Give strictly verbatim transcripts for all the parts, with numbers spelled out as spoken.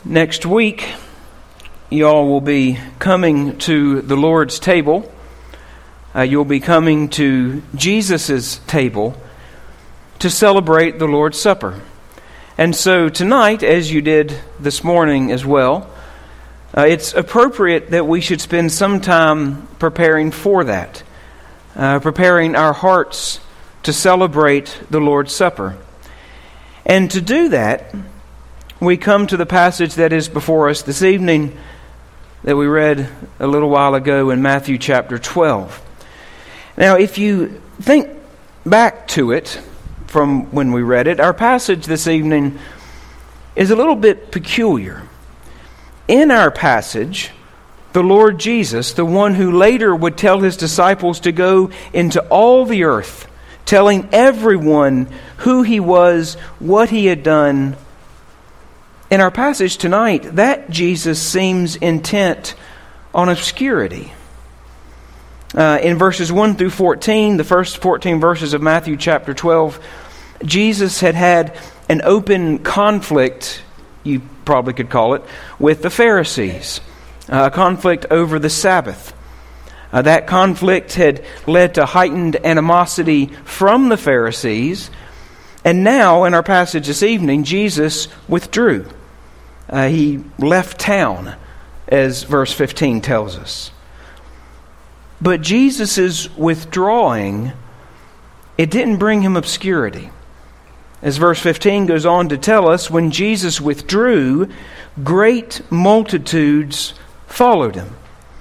Next week, y'all will be coming to the Lord's table. Uh, you'll be coming to Jesus' table to celebrate the Lord's Supper. And so tonight, as you did this morning as well, uh, it's appropriate that we should spend some time preparing for that, uh, preparing our hearts to celebrate the Lord's Supper. And to do that, we come to the passage that is before us this evening that we read a little while ago in Matthew chapter twelve. Now, if you think back to it from when we read it, our passage this evening is a little bit peculiar. In our passage, the Lord Jesus, the one who later would tell his disciples to go into all the earth, telling everyone who he was, what he had done. In our passage tonight, that Jesus seems intent on obscurity. Uh, in verses one through fourteen, the first fourteen verses of Matthew chapter twelve, Jesus had had an open conflict, you probably could call it, with the Pharisees. Uh, a conflict over the Sabbath. Uh, that conflict had led to heightened animosity from the Pharisees. And now, in our passage this evening, Jesus withdrew. Uh, he left town, as verse fifteen tells us. But Jesus' withdrawing, it didn't bring him obscurity. As verse fifteen goes on to tell us, when Jesus withdrew, great multitudes followed him.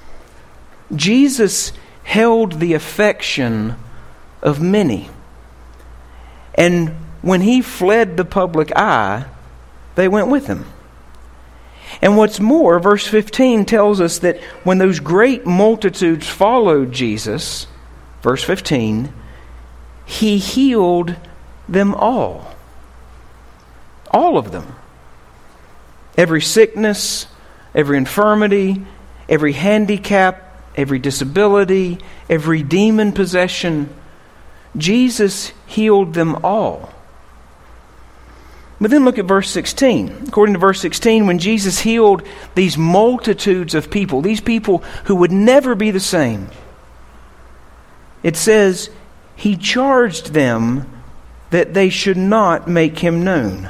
Jesus held the affection of many. And when he fled the public eye, they went with him. And what's more, verse fifteen tells us that when those great multitudes followed Jesus, verse fifteen, he healed them all. All of them. Every sickness, every infirmity, every handicap, every disability, every demon possession, Jesus healed them all. But then look at verse sixteen. According to verse sixteen, when Jesus healed these multitudes of people, these people who would never be the same, it says, he charged them that they should not make him known.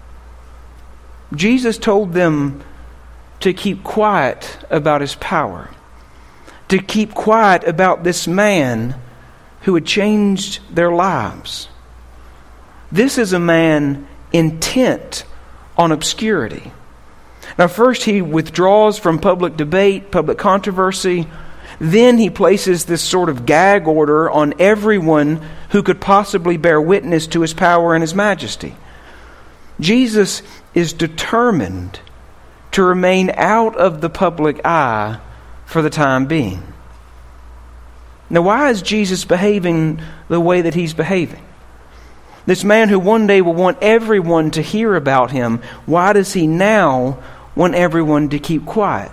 Jesus told them to keep quiet about his power, to keep quiet about this man who had changed their lives. This is a man intent on obscurity. Now, first he withdraws from public debate, public controversy. Then he places this sort of gag order on everyone who could possibly bear witness to his power and his majesty. Jesus is determined to remain out of the public eye for the time being. Now, why is Jesus behaving the way that he's behaving? This man who one day will want everyone to hear about him, why does he now want everyone to keep quiet?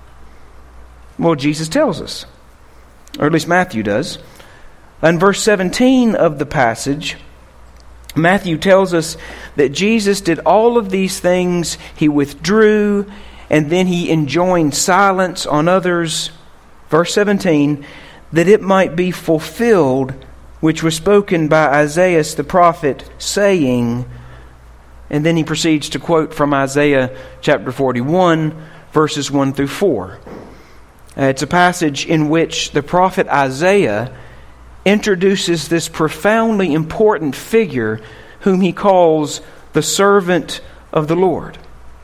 Well, Jesus tells us, or at least Matthew does. In verse seventeen of the passage, Matthew tells us that Jesus did all of these things. He withdrew, and then he enjoined silence on others. Verse seventeen, that it might be fulfilled which was spoken by Isaiah the prophet, saying, and then he proceeds to quote from Isaiah chapter forty-one, verses one through four. Uh, it's a passage in which the prophet Isaiah introduces this profoundly important figure whom he calls the servant of the Lord.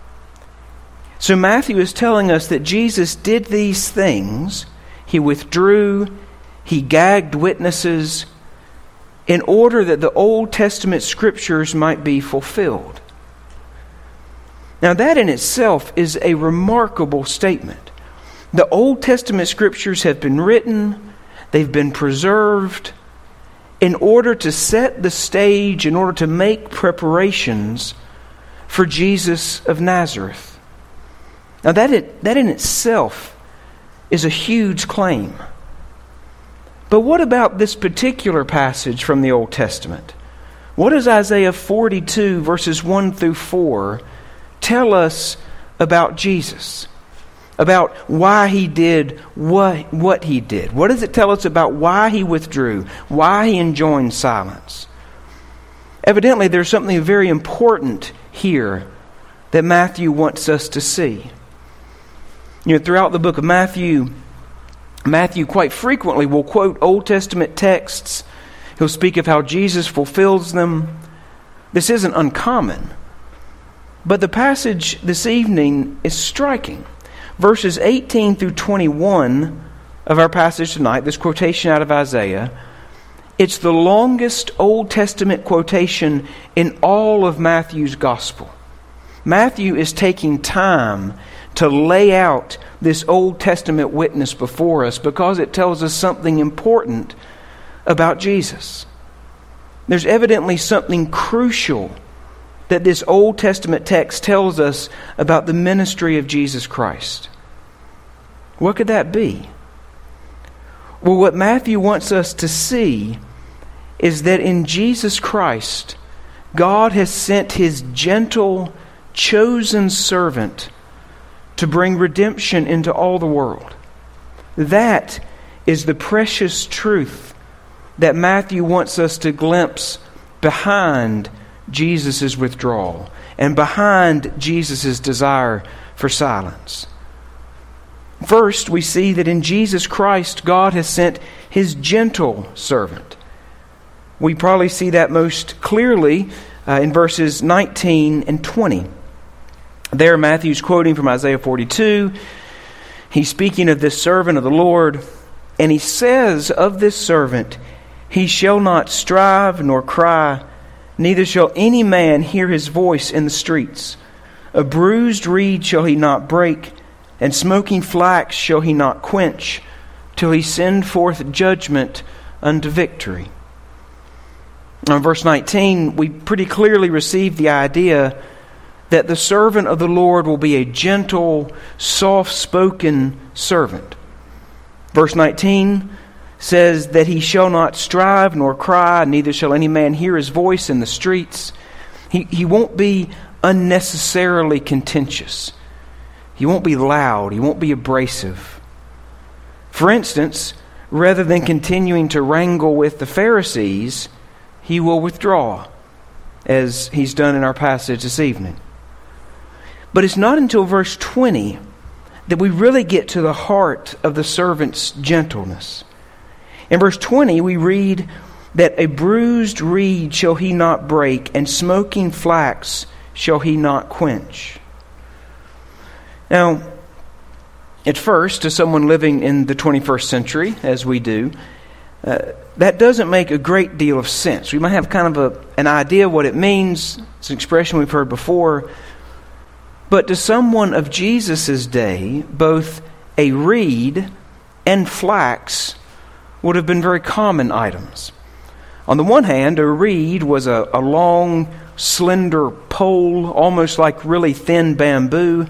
So Matthew is telling us that Jesus did these things. He withdrew, he gagged witnesses, in order that the Old Testament Scriptures might be fulfilled. Now that in itself is a remarkable statement. The Old Testament Scriptures have been written, they've been preserved, in order to set the stage, in order to make preparations for Jesus of Nazareth. Now that, it, that in itself is a huge claim. But what about this particular passage from the Old Testament? What does Isaiah forty-two verses one through four tell us about Jesus, about why he did what, what he did. What does it tell us about why he withdrew, why he enjoined silence? Evidently, there's something very important here that Matthew wants us to see. You know, throughout the book of Matthew, Matthew quite frequently will quote Old Testament texts. He'll speak of how Jesus fulfills them. This isn't uncommon. But the passage this evening is striking. Verses eighteen through twenty-one of our passage tonight, this quotation out of Isaiah, it's the longest Old Testament quotation in all of Matthew's gospel. Matthew is taking time to lay out this Old Testament witness before us because it tells us something important about Jesus. There's evidently something crucial that this Old Testament text tells us about the ministry of Jesus Christ. What could that be? Well, what Matthew wants us to see is that in Jesus Christ, God has sent His gentle, chosen servant to bring redemption into all the world. That is the precious truth that Matthew wants us to glimpse behind Jesus' withdrawal and behind Jesus' desire for silence. First, we see that in Jesus Christ, God has sent His gentle servant. We probably see that most clearly uh, in verses nineteen and twenty. There, Matthew's quoting from Isaiah forty-two. He's speaking of this servant of the Lord, and he says of this servant, "He shall not strive nor cry, neither shall any man hear his voice in the streets. A bruised reed shall he not break, and smoking flax shall he not quench, till he send forth judgment unto victory." In verse nineteen, we pretty clearly receive the idea that the servant of the Lord will be a gentle, soft-spoken servant. Verse nineteen says that he shall not strive nor cry, neither shall any man hear his voice in the streets. He, he won't be unnecessarily contentious. He won't be loud. He won't be abrasive. For instance, rather than continuing to wrangle with the Pharisees, he will withdraw, as he's done in our passage this evening. But it's not until verse twenty that we really get to the heart of the servant's gentleness. In verse twenty, we read that a bruised reed shall he not break, and smoking flax shall he not quench. Now, at first, to someone living in the twenty-first century, as we do, uh, that doesn't make a great deal of sense. We might have kind of a, an idea what it means. It's an expression we've heard before. But to someone of Jesus' day, both a reed and flax would have been very common items. On the one hand, a reed was a, a long, slender pole, almost like really thin bamboo.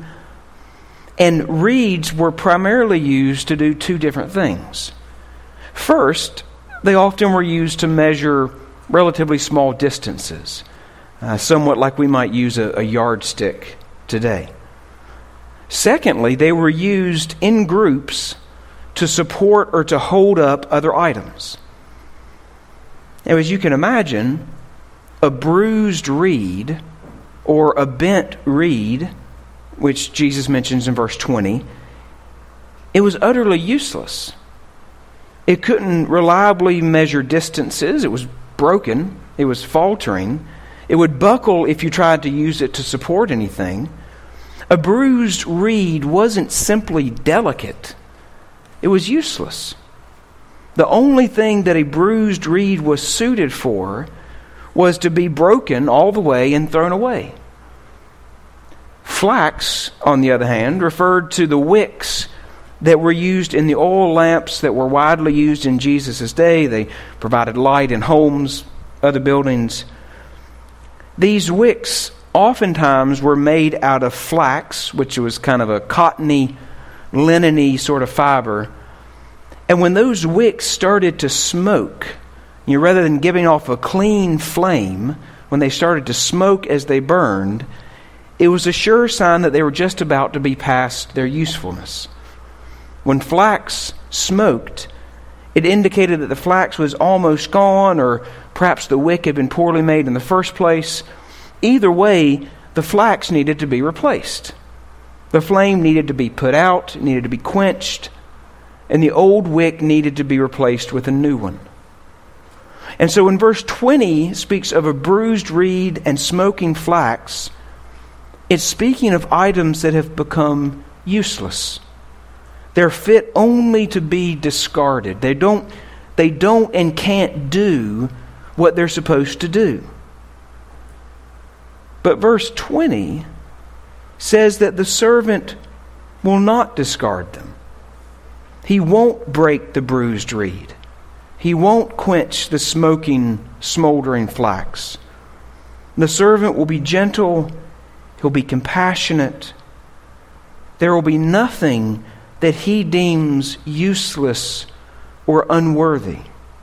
And reeds were primarily used to do two different things. First, they often were used to measure relatively small distances, uh, somewhat like we might use a, a yardstick today. Secondly, they were used in groups to support or to hold up other items. Now, as you can imagine, a bruised reed or a bent reed, which Jesus mentions in verse twenty, it was utterly useless. It couldn't reliably measure distances. It was broken. It was faltering. It would buckle if you tried to use it to support anything. A bruised reed wasn't simply delicate. It was useless. The only thing that a bruised reed was suited for was to be broken all the way and thrown away. Flax, on the other hand, referred to the wicks that were used in the oil lamps that were widely used in Jesus' day. They provided light in homes, other buildings. These wicks oftentimes were made out of flax, which was kind of a cottony, linen-y sort of fiber. And when those wicks started to smoke, you know, rather than giving off a clean flame, when they started to smoke as they burned, it was a sure sign that they were just about to be past their usefulness. When flax smoked, it indicated that the flax was almost gone, or perhaps the wick had been poorly made in the first place. Either way, the flax needed to be replaced. The flame needed to be put out, it needed to be quenched, and the old wick needed to be replaced with a new one. And so when verse twenty speaks of a bruised reed and smoking flax, it's speaking of items that have become useless. They're fit only to be discarded. They don't, they don't and can't do what they're supposed to do. But verse twenty says that the servant will not discard them. He won't break the bruised reed. He won't quench the smoking, smoldering flax. The servant will be gentle. He'll be compassionate. There will be nothing that he deems useless or unworthy.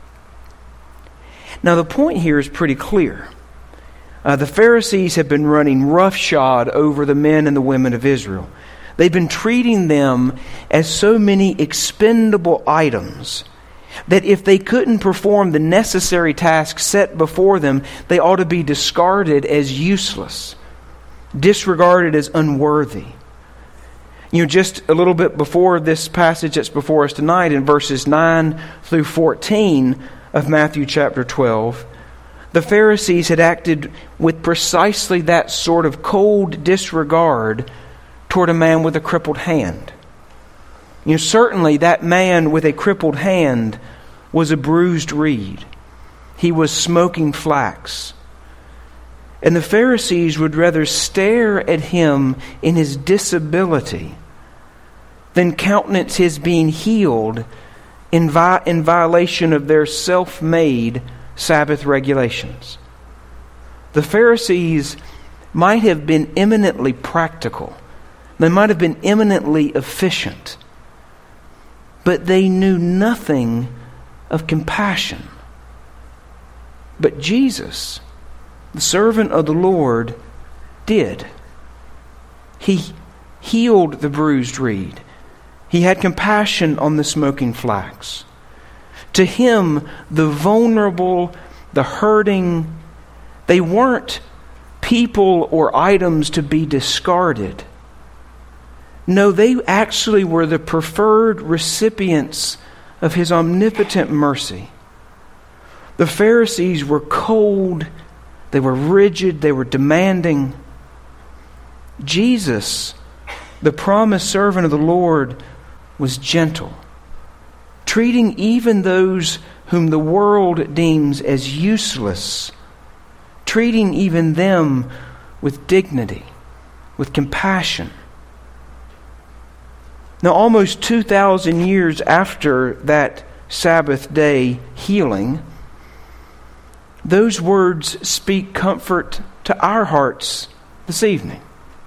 Now, the point here is pretty clear. Uh, the Pharisees have been running roughshod over the men and the women of Israel. They've been treating them as so many expendable items that if they couldn't perform the necessary tasks set before them, they ought to be discarded as useless, disregarded as unworthy. You know, just a little bit before this passage that's before us tonight, in verses nine through fourteen of Matthew chapter twelve, the Pharisees had acted with precisely that sort of cold disregard toward a man with a crippled hand. You know, certainly that man with a crippled hand was a bruised reed. He was smoking flax. And the Pharisees would rather stare at him in his disability than countenance his being healed in, vi- in violation of their self-made Sabbath regulations. The Pharisees might have been eminently practical. They might have been eminently efficient. But they knew nothing of compassion. But Jesus, the servant of the Lord, did. He healed the bruised reed. He had compassion on the smoking flax. To him, the vulnerable, the hurting, they weren't people or items to be discarded. No, they actually were the preferred recipients of his omnipotent mercy. The Pharisees were cold, they were rigid, they were demanding. Jesus, the promised servant of the Lord, was gentle, treating even those whom the world deems as useless, treating even them with dignity, with compassion. Now, almost two thousand years after that Sabbath day healing, those words speak comfort to our hearts this evening.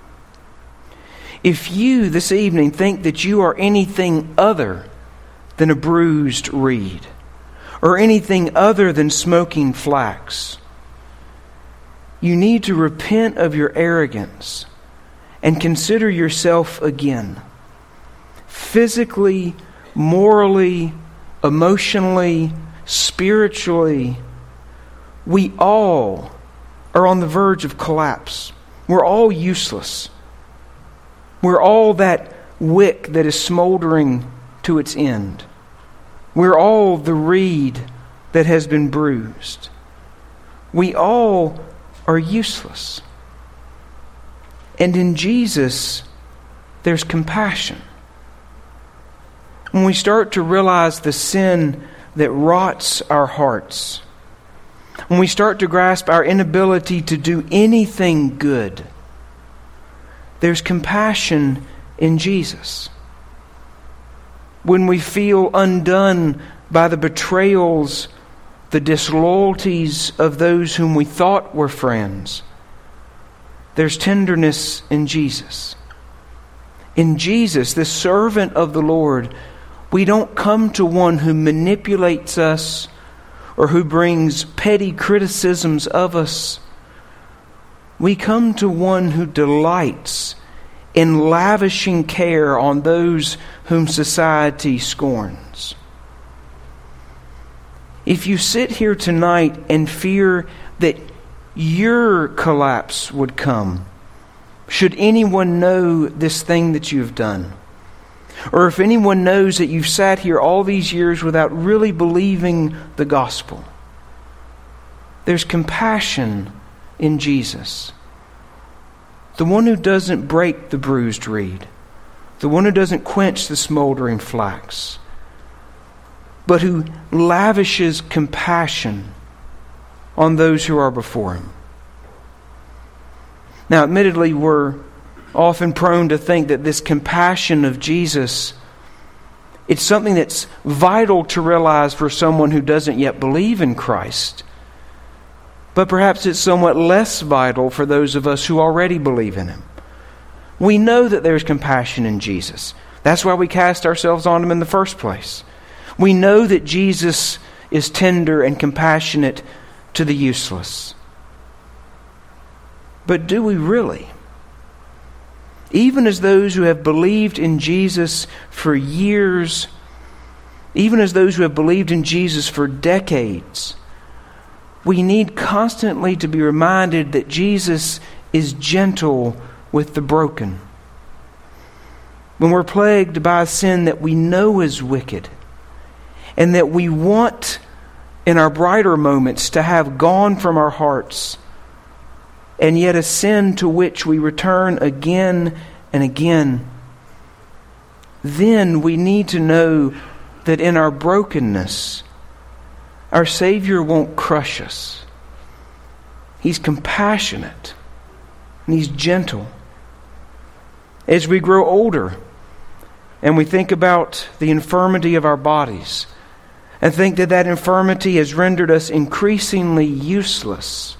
If you this evening think that you are anything other than a bruised reed, or anything other than smoking flax, you need to repent of your arrogance and consider yourself again. Physically, morally, emotionally, spiritually, we all are on the verge of collapse. We're all useless. We're all that wick that is smoldering to its end. We're all the reed that has been bruised. We all are useless. And in Jesus, there's compassion. When we start to realize the sin that rots our hearts, when we start to grasp our inability to do anything good, there's compassion in Jesus. When we feel undone by the betrayals, the disloyalties of those whom we thought were friends, there's tenderness in Jesus. In Jesus, the servant of the Lord, we don't come to one who manipulates us or who brings petty criticisms of us. we come to one who delights in lavishing care on those whom society scorns. If you sit here tonight and fear that your collapse would come, should anyone know this thing that you've done, or if anyone knows that you've sat here all these years without really believing the gospel, there's compassion in Jesus. The one who doesn't break the bruised reed, the one who doesn't quench the smoldering flax, but who lavishes compassion on those who are before him. Now, admittedly, we're often prone to think that this compassion of Jesus, it's something that's vital to realize for someone who doesn't yet believe in Christ. But perhaps it's somewhat less vital for those of us who already believe in Him. We know that there's compassion in Jesus. That's why we cast ourselves on Him in the first place. We know that Jesus is tender and compassionate to the useless. But do we really? Even as those who have believed in Jesus for years, even as those who have believed in Jesus for decades, we need constantly to be reminded that Jesus is gentle with the broken. When we're plagued by a sin that we know is wicked, and that we want in our brighter moments to have gone from our hearts, and yet a sin to which we return again and again, then we need to know that in our brokenness, our Savior won't crush us. He's compassionate and He's gentle. As we grow older and we think about the infirmity of our bodies and think that that infirmity has rendered us increasingly useless,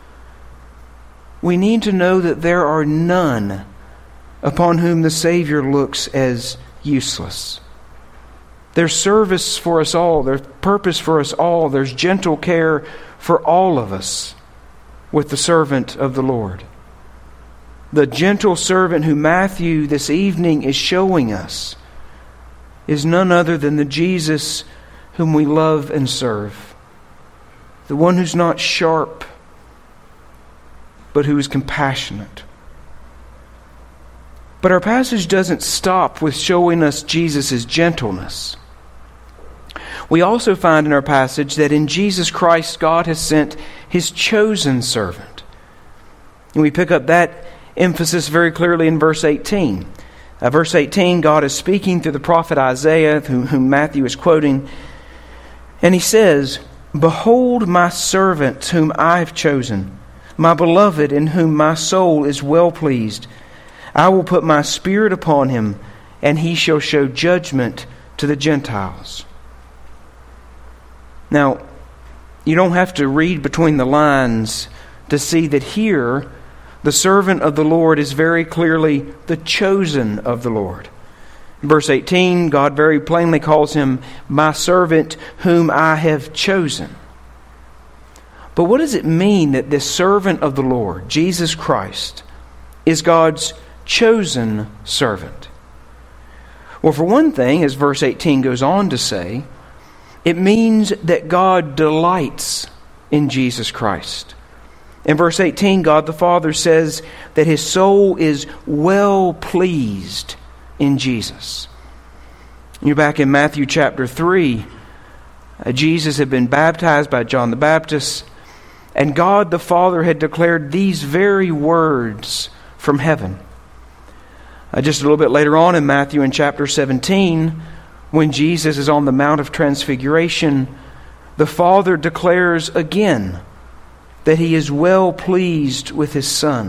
we need to know that there are none upon whom the Savior looks as useless. There's service for us all. There's purpose for us all. There's gentle care for all of us with the servant of the Lord. The gentle servant who Matthew this evening is showing us is none other than the Jesus whom we love and serve. The one who's not sharp, but who is compassionate. But our passage doesn't stop with showing us Jesus' gentleness. We also find in our passage that in Jesus Christ, God has sent His chosen servant. And we pick up that emphasis very clearly in verse eighteen. Uh, verse eighteen, God is speaking through the prophet Isaiah, whom, whom Matthew is quoting. And he says, "Behold my servant whom I have chosen, my beloved in whom my soul is well pleased. I will put my spirit upon him, and he shall show judgment to the Gentiles." Now, you don't have to read between the lines to see that here the servant of the Lord is very clearly the chosen of the Lord. In verse eighteen, God very plainly calls him my servant whom I have chosen. But what does it mean that this servant of the Lord, Jesus Christ, is God's chosen servant? Well, for one thing, as verse eighteen goes on to say, it means that God delights in Jesus Christ. In verse eighteen, God the Father says that His soul is well pleased in Jesus. You're back in Matthew chapter three. Uh, Jesus had been baptized by John the Baptist, and God the Father had declared these very words from heaven. Uh, just a little bit later on in Matthew in chapter seventeen, when Jesus is on the Mount of Transfiguration, the Father declares again that He is well pleased with His Son.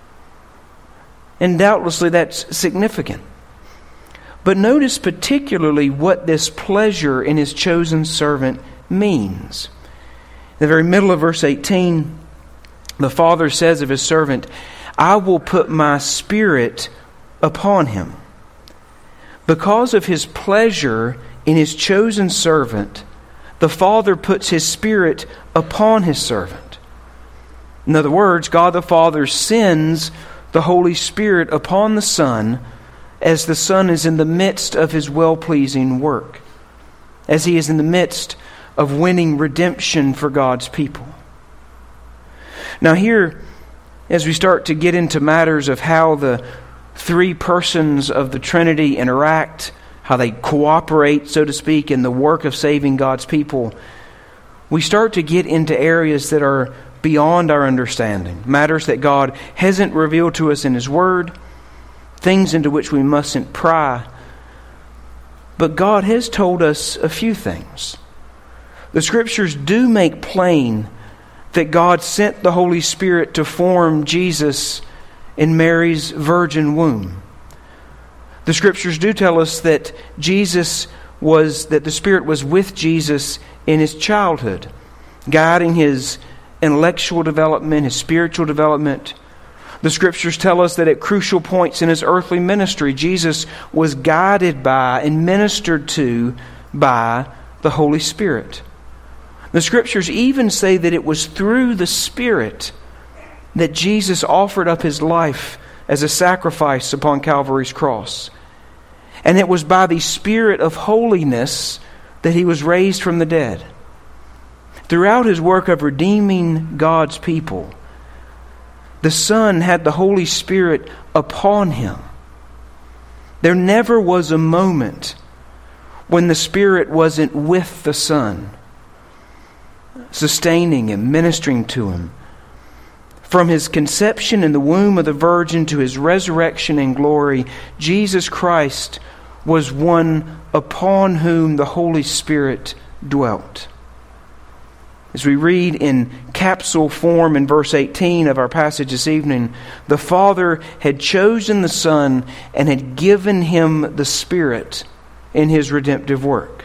And doubtlessly that's significant. But notice particularly what this pleasure in His chosen servant means. In the very middle of verse eighteen, the Father says of His servant, "I will put my Spirit upon him." Because of His pleasure in His chosen servant, the Father puts His Spirit upon His servant. In other words, God the Father sends the Holy Spirit upon the Son as the Son is in the midst of His well-pleasing work, as He is in the midst of winning redemption for God's people. Now here, as we start to get into matters of how the three persons of the Trinity interact, how they cooperate, so to speak, in the work of saving God's people, we start to get into areas that are beyond our understanding, matters that God hasn't revealed to us in His Word, things into which we mustn't pry. But God has told us a few things. The Scriptures do make plain that God sent the Holy Spirit to form Jesus in Mary's virgin womb. The Scriptures do tell us that Jesus was, that the Spirit was with Jesus in His childhood, guiding His intellectual development, His spiritual development. The Scriptures tell us that at crucial points in His earthly ministry, Jesus was guided by and ministered to by the Holy Spirit. The Scriptures even say that it was through the Spirit that Jesus offered up His life as a sacrifice upon Calvary's cross. And it was by the Spirit of holiness that He was raised from the dead. Throughout His work of redeeming God's people, the Son had the Holy Spirit upon Him. There never was a moment when the Spirit wasn't with the Son, sustaining Him, ministering to Him. From His conception in the womb of the Virgin to His resurrection in glory, Jesus Christ was one upon whom the Holy Spirit dwelt. As we read in capsule form in verse eighteen of our passage this evening, the Father had chosen the Son and had given Him the Spirit in His redemptive work.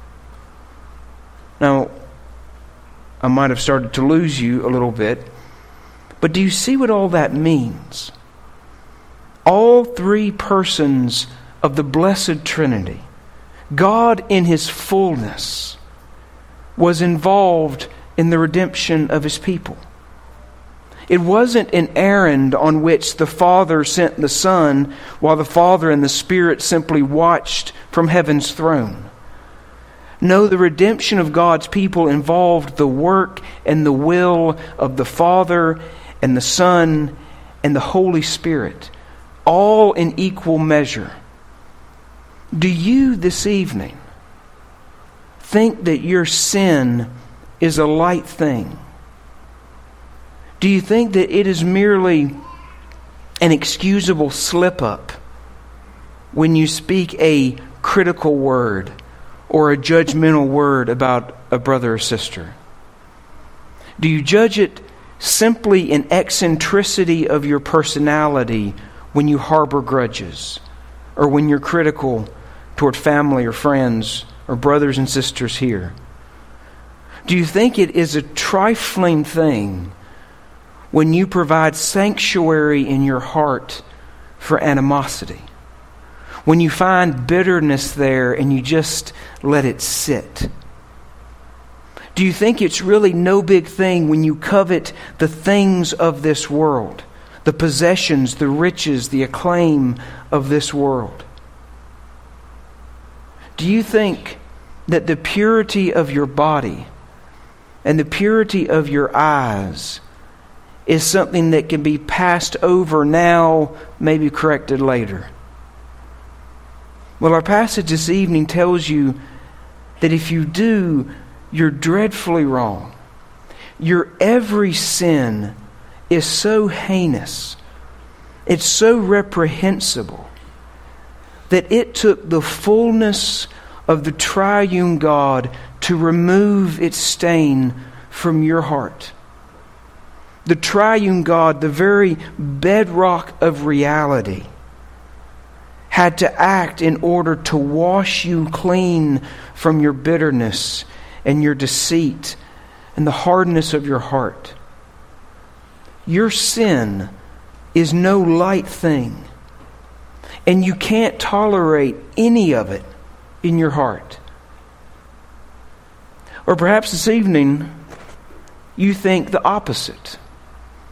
Now, I might have started to lose you a little bit, but do you see what all that means? All three persons of the Blessed Trinity, God in His fullness, was involved in the redemption of His people. It wasn't an errand on which the Father sent the Son while the Father and the Spirit simply watched from heaven's throne. No, the redemption of God's people involved the work and the will of the Father and the Son and the Holy Spirit, all in equal measure. Do you this evening think that your sin is a light thing? Do you think that it is merely an excusable slip-up when you speak a critical word or a judgmental word about a brother or sister? Do you judge it simply in eccentricity of your personality when you harbor grudges, or when you're critical toward family or friends or brothers and sisters here? Do you think it is a trifling thing when you provide sanctuary in your heart for animosity? When you find bitterness there and you just let it sit? Do you think it's really no big thing when you covet the things of this world, the possessions, the riches, the acclaim of this world? Do you think that the purity of your body and the purity of your eyes is something that can be passed over now, maybe corrected later? Well, our passage this evening tells you that if you do, you're dreadfully wrong. Your every sin is so heinous, it's so reprehensible, that it took the fullness of the triune God to remove its stain from your heart. The triune God, the very bedrock of reality, had to act in order to wash you clean from your bitterness and your deceit and the hardness of your heart. Your sin is no light thing, and you can't tolerate any of it in your heart. Or perhaps this evening you think the opposite.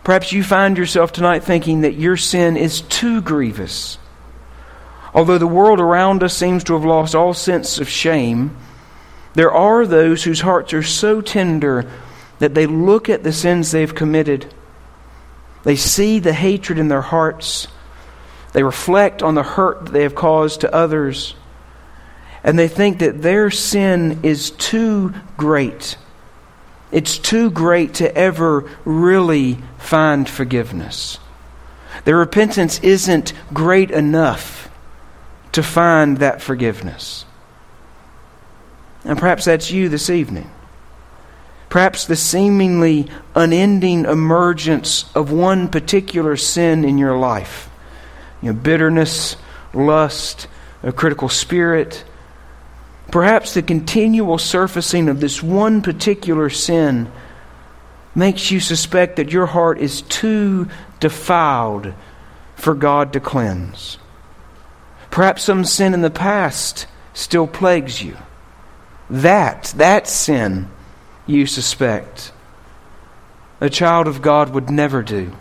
Perhaps you find yourself tonight thinking that your sin is too grievous. Although the world around us seems to have lost all sense of shame, there are those whose hearts are so tender that they look at the sins they've committed. They see the hatred in their hearts. They reflect on the hurt that they have caused to others. And they think that their sin is too great. It's too great to ever really find forgiveness. Their repentance isn't great enough to find that forgiveness. And perhaps that's you this evening. Perhaps the seemingly unending emergence of one particular sin in your life. You know, bitterness, lust, a critical spirit. Perhaps the continual surfacing of this one particular sin makes you suspect that your heart is too defiled for God to cleanse. Perhaps some sin in the past still plagues you. That, that sin you suspect a child of God would never do.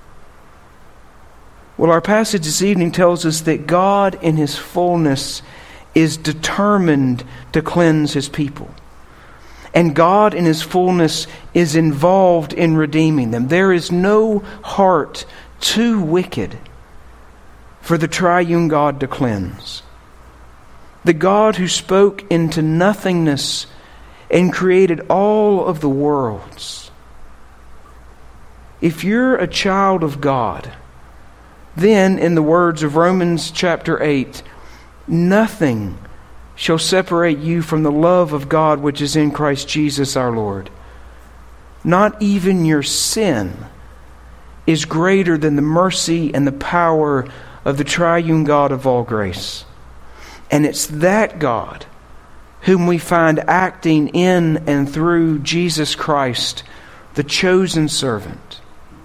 Well, our passage this evening tells us that God in His fullness is determined to cleanse His people. And God in His fullness is involved in redeeming them. There is no heart too wicked for the triune God to cleanse. The God who spoke into nothingness and created all of the worlds. If you're a child of God, then, in the words of Romans chapter eight, nothing shall separate you from the love of God which is in Christ Jesus our Lord. Not even your sin is greater than the mercy and the power of the triune God of all grace. And it's that God whom we find acting in and through Jesus Christ, the chosen servant.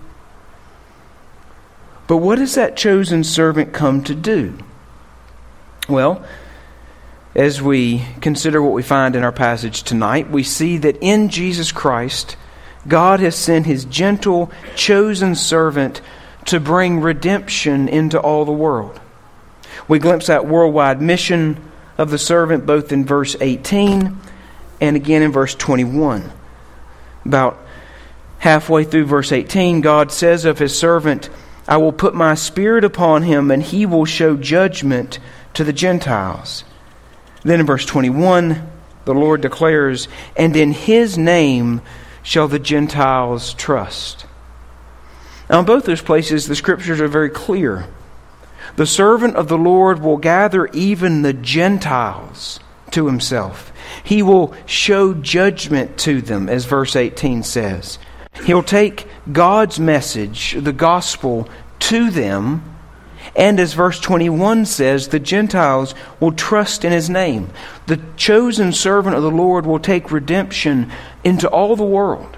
But what does that chosen servant come to do? Well, as we consider what we find in our passage tonight, we see that in Jesus Christ, God has sent His gentle, chosen servant to bring redemption into all the world. We glimpse that worldwide mission of the servant both in verse eighteen and again in verse twenty-one. About halfway through verse eighteen, God says of His servant, I will put my spirit upon him, and he will show judgment to the Gentiles. Then in verse twenty-one, the Lord declares, and in His name shall the Gentiles trust. Now in both those places, the Scriptures are very clear. The servant of the Lord will gather even the Gentiles to Himself. He will show judgment to them, as verse eighteen says. He'll take God's message, the gospel, to them. And as verse twenty-one says, the Gentiles will trust in His name. The chosen servant of the Lord will take redemption into all the world.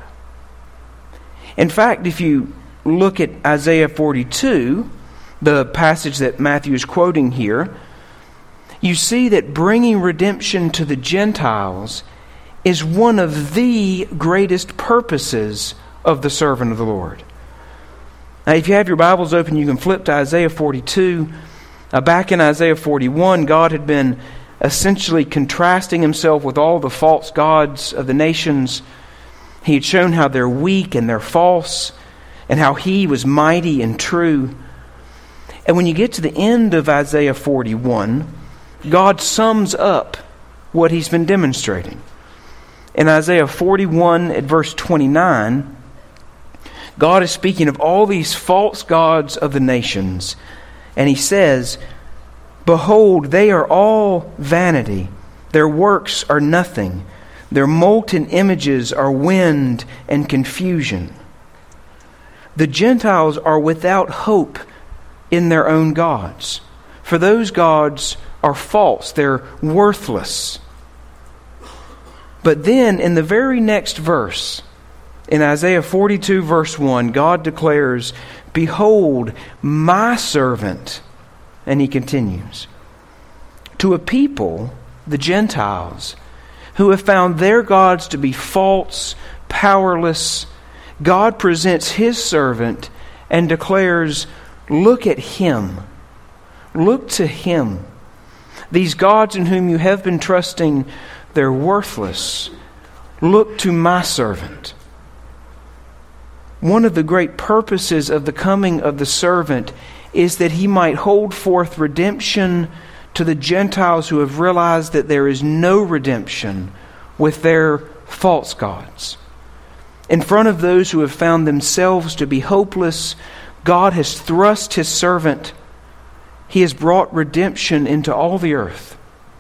In fact, if you look at Isaiah forty-two, the passage that Matthew is quoting here, you see that bringing redemption to the Gentiles is one of the greatest purposes of the servant of the Lord. Now, if you have your Bibles open, you can flip to Isaiah forty-two. Uh, back in Isaiah forty-one, God had been essentially contrasting Himself with all the false gods of the nations. He had shown how they're weak and they're false, and how He was mighty and true. And when you get to the end of Isaiah forty-one, God sums up what He's been demonstrating. In Isaiah forty-one at verse twenty-nine, God is speaking of all these false gods of the nations. And He says, behold, they are all vanity. Their works are nothing. Their molten images are wind and confusion. The Gentiles are without hope in their own gods. For those gods are false. They're worthless. But then in the very next verse, in Isaiah forty-two verse one, God declares, behold, my servant. And He continues, to a people, the Gentiles, who have found their gods to be false, powerless, God presents His servant and declares, look at him. Look to him. These gods in whom you have been trusting, they're worthless. Look to my servant. One of the great purposes of the coming of the servant is that he might hold forth redemption to the Gentiles who have realized that there is no redemption with their false gods. In front of those who have found themselves to be hopeless, God has thrust His servant. He has brought redemption into all the earth.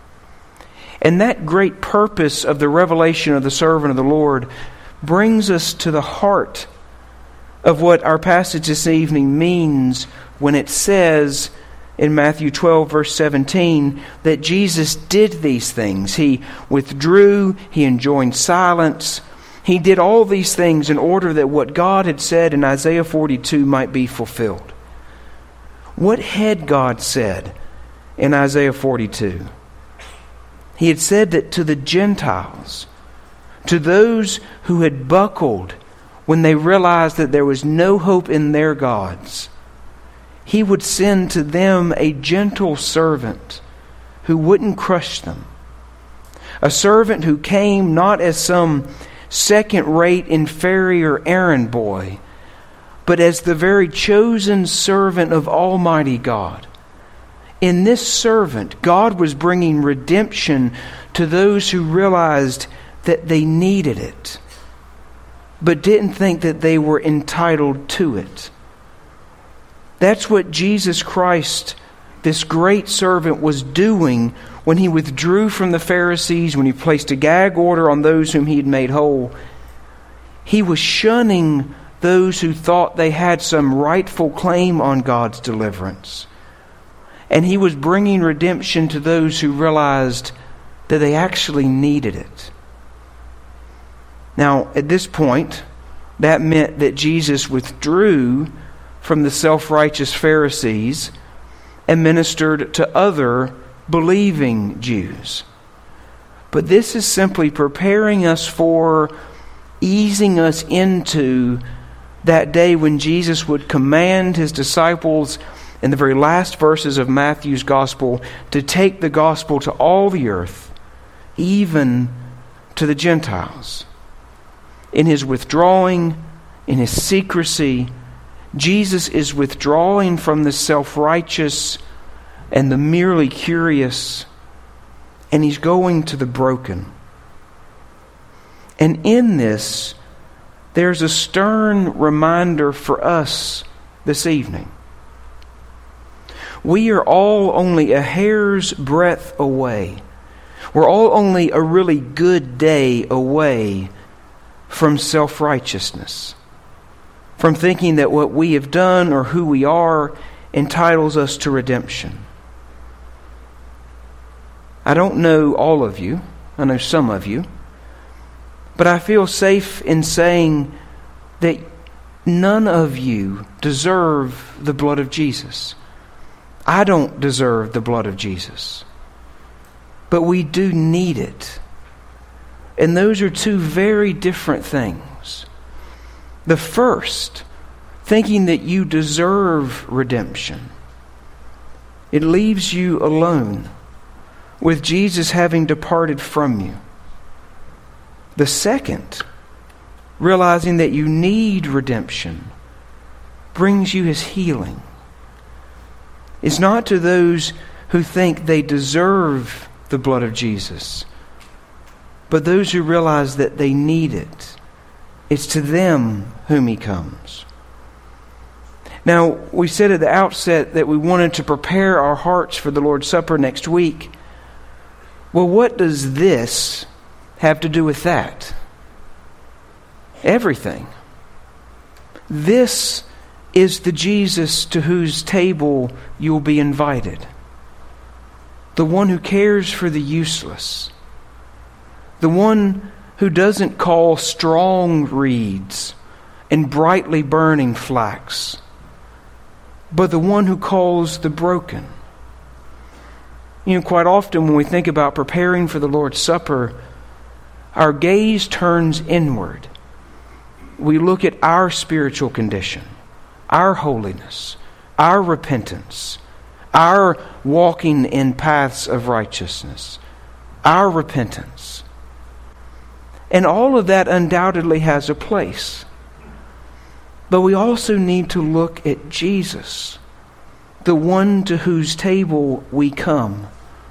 And that great purpose of the revelation of the servant of the Lord brings us to the heart of what our passage this evening means when it says in Matthew twelve, verse seventeen, that Jesus did these things. He withdrew, He enjoined silence. He did all these things in order that what God had said in Isaiah forty-two might be fulfilled. What had God said in Isaiah forty-two? He had said that to the Gentiles, to those who had buckled when they realized that there was no hope in their gods, He would send to them a gentle servant who wouldn't crush them. A servant who came not as some second-rate, inferior errand boy, but as the very chosen servant of Almighty God. In this servant, God was bringing redemption to those who realized that they needed it, but didn't think that they were entitled to it. That's what Jesus Christ, this great servant, was doing when He withdrew from the Pharisees, when He placed a gag order on those whom He had made whole. He was shunning those who thought they had some rightful claim on God's deliverance. And He was bringing redemption to those who realized that they actually needed it. Now, at this point, that meant that Jesus withdrew from the self-righteous Pharisees and ministered to other believing Jews. But this is simply preparing us for, easing us into that day when Jesus would command His disciples in the very last verses of Matthew's Gospel to take the gospel to all the earth, even to the Gentiles. In His withdrawing, in His secrecy, Jesus is withdrawing from the self-righteous and the merely curious, and He's going to the broken. And in this, there's a stern reminder for us this evening. We are all only a hair's breadth away. We're all only a really good day away from self-righteousness, from thinking that what we have done or who we are entitles us to redemption. I don't know all of you. I know some of you. But I feel safe in saying that none of you deserve the blood of Jesus. I don't deserve the blood of Jesus. But we do need it. And those are two very different things. The first, thinking that you deserve redemption, it leaves you alone, with Jesus having departed from you. The second, realizing that you need redemption, brings you His healing. It's not to those who think they deserve the blood of Jesus, but those who realize that they need it. It's to them whom He comes. Now, we said at the outset that we wanted to prepare our hearts for the Lord's Supper next week. Well, what does this have to do with that? Everything. This is the Jesus to whose table you'll be invited. The one who cares for the useless. The one who doesn't call strong reeds and brightly burning flax, but the one who calls the broken. You know, quite often when we think about preparing for the Lord's Supper, our gaze turns inward. we look at our spiritual condition, our holiness, our repentance, our walking in paths of righteousness, our repentance. And all of that undoubtedly has a place. But we also need to look at Jesus, the one to whose table we come.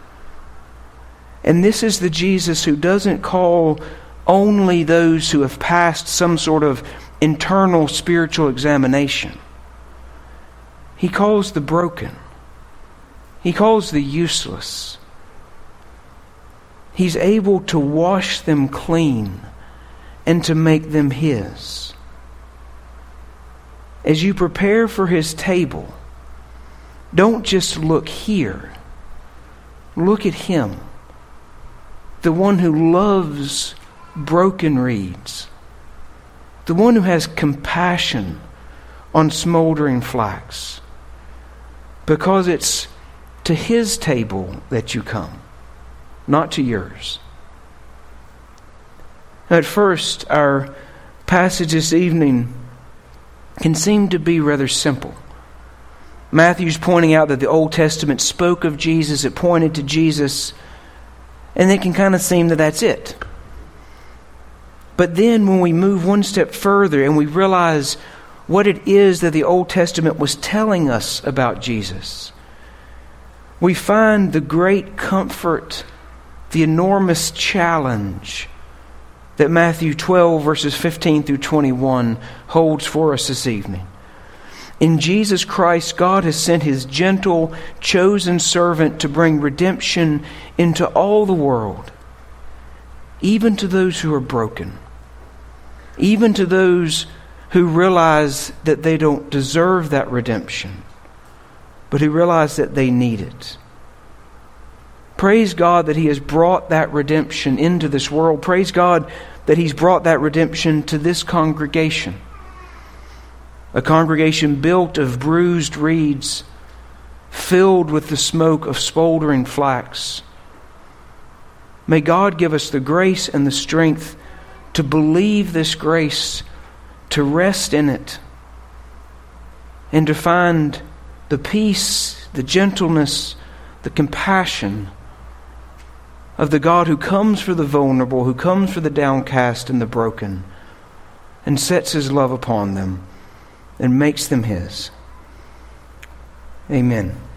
And this is the Jesus who doesn't call only those who have passed some sort of internal spiritual examination. He calls the broken. He calls the useless. He's able to wash them clean and to make them His. As you prepare for His table, don't just look here. Look at Him, the one who loves broken reeds, the one who has compassion on smoldering flax, because it's to His table that you come, not to yours. At first, our passage this evening can seem to be rather simple. Matthew's pointing out that the Old Testament spoke of Jesus, it pointed to Jesus, and it can kind of seem that that's it. But then when we move one step further and we realize what it is that the Old Testament was telling us about Jesus, we find the great comfort, the enormous challenge that Matthew twelve, verses fifteen through twenty-one holds for us this evening. In Jesus Christ, God has sent His gentle, chosen servant to bring redemption into all the world, even to those who are broken, even to those who realize that they don't deserve that redemption, but who realize that they need it. Praise God that He has brought that redemption into this world. Praise God that He's brought that redemption to this congregation. A congregation built of bruised reeds, filled with the smoke of smoldering flax. May God give us the grace and the strength to believe this grace, to rest in it, and to find the peace, the gentleness, the compassion of the God who comes for the vulnerable, who comes for the downcast and the broken, and sets His love upon them and makes them His. Amen.